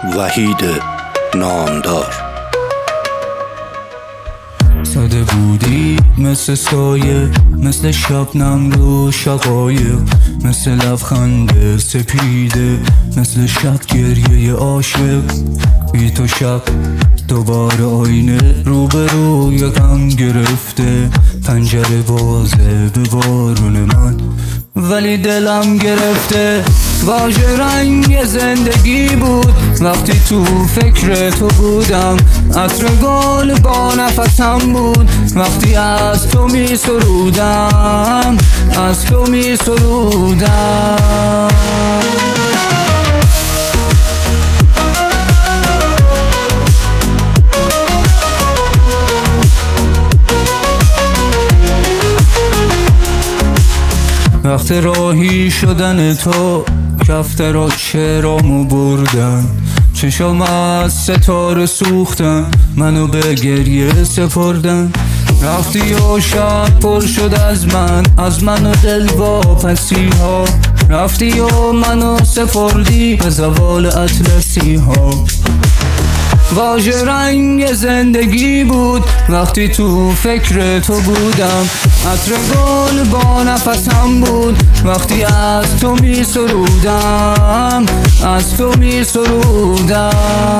وحید نامدار. ساده بودی مثل سایه، مثل شبنم رو شقایق، مثل لبخند سپیده، مثل شب گریه عاشق. بی تو شب دوباره آینه روبرو یکم گرفته، پنجره بازه به بارون من ولی دلم گرفته. واژه رنگ زندگی بود وقتی تو فکر تو بودم، عطر گل با نفسم بود وقتی از تو می سرودم، از تو می سرودم. وقت راهی شدن تو کفتر و چرامو بردن، چشام از ستاره سوختن، منو به گریه سپردن. رفتی و شب پر شد از من و دل واپسی ها، رفتی و منو سپردی به زوال اطلسی ها. واژه رنگ زندگی بود وقتی تو فکر تو بودم، عطر گل با نفسم بود وقتی از تو می سرودم، از تو می سرودم.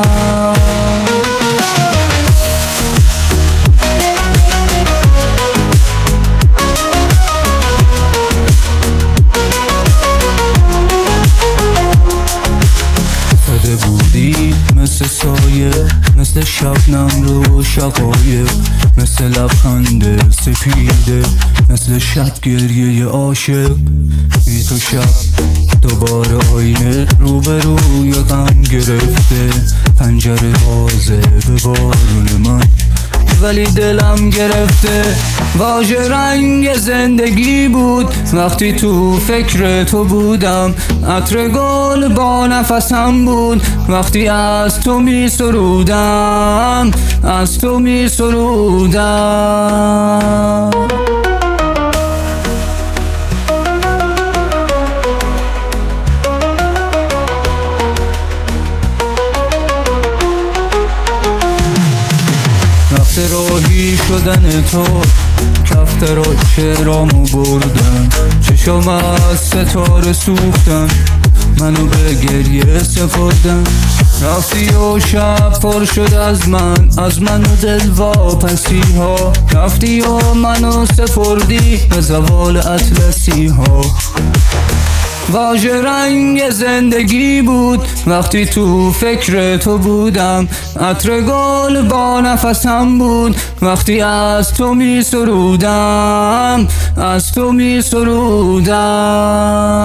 بودی مثل سایه، مثل شبنم رو شقایق، مثل لبخند سپیده، مثل شب گریه عاشق. بی تو شب دوباره آینه روبرو یکم گرفته، پنجره بازه به بارون من ولی دلم گرفته. واژه رنگ زندگی بود وقتی تو فکر تو بودم، عطر گل با نفسم بود وقتی از تو می سرودم، از تو می سرودم. وقت راهی شدن تو کفتر و چرامو بردن، چشام از ستاره سوختن، منو به گریه سپردن. رفتی و شب پر شد از من و دل واپسی ها، رفتی و منو سپردی به زوال اطلسی ها. واژه رنگ زندگی بود وقتی تو فکر تو بودم، عطر گل با نفسم بود وقتی از تو می سرودم، از تو می سرودم.